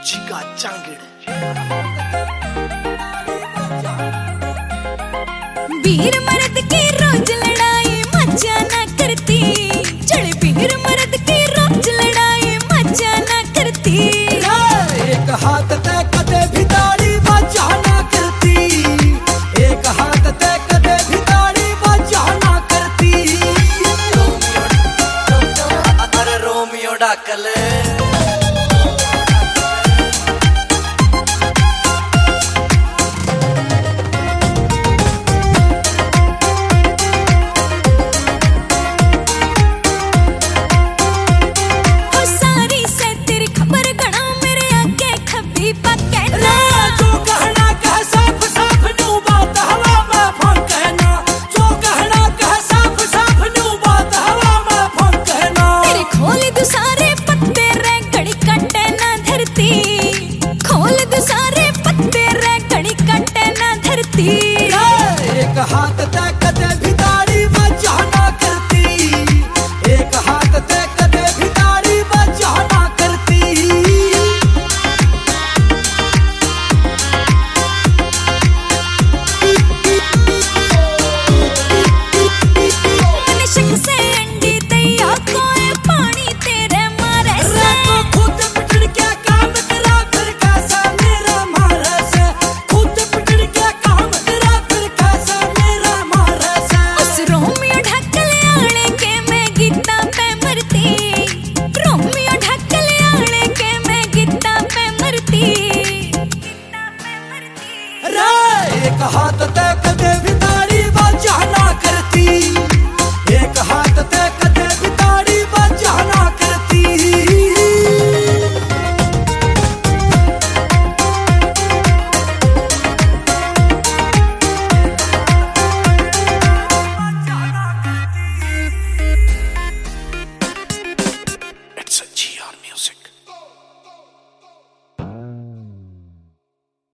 चिका चांगड़ वीर मर्द की रोज लड़ाई मजा ना करती, चढ़ वीर मर्द की रोज लड़ाई मजा ना करती। एक हाथ ते कदे भी ताड़ी मजा ना करती, एक हाथ ते कदे भी ताड़ी मजा ना करती। अरे रोमियो डाकल एक हाथ ते कदे भी ताड़ी मजा ना करती, एक हाथ ते कदे भी ताड़ी मजा ना करती। मन शक से